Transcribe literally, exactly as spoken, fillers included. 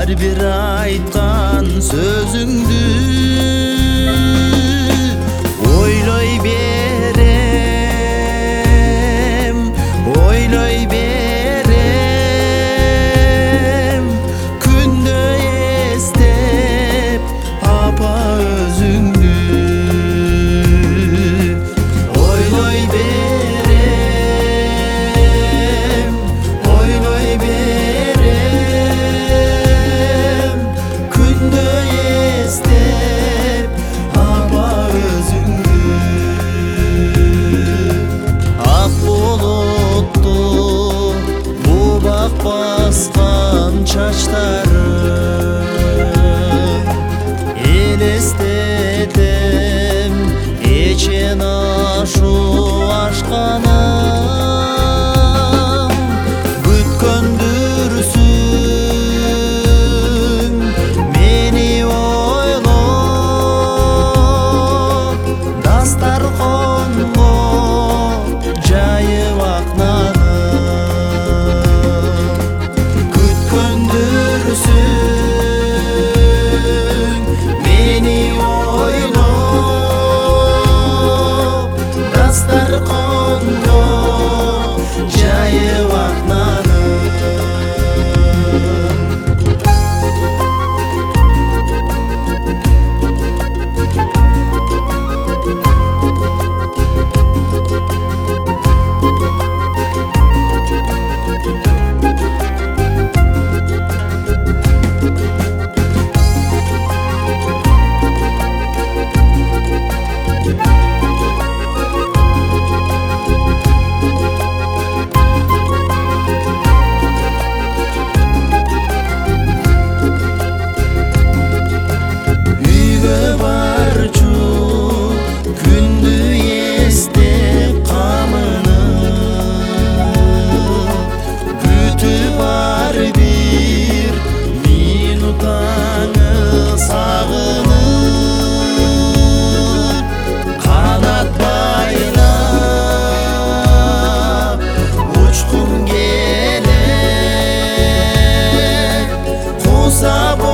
ар бир айткан сөзүңдү ойлой берем, ойлой берем, күндө эстеп апа өзүңдү ойлой берем, ойлой берем, күндө эстеп апа өзүңдү ак булутту бубак баскан чачтарың элестетем эчен ашуу ашканың күткөндүрсүң мени ойлоп дастарконго жайып акнадың күткөндүрсүң мени ойлоп дастарконго жайып акнадың үйгө барчу күндү эстеп камыны күтүп ар бир минутаңы сагынып канат байлап учкум келет куса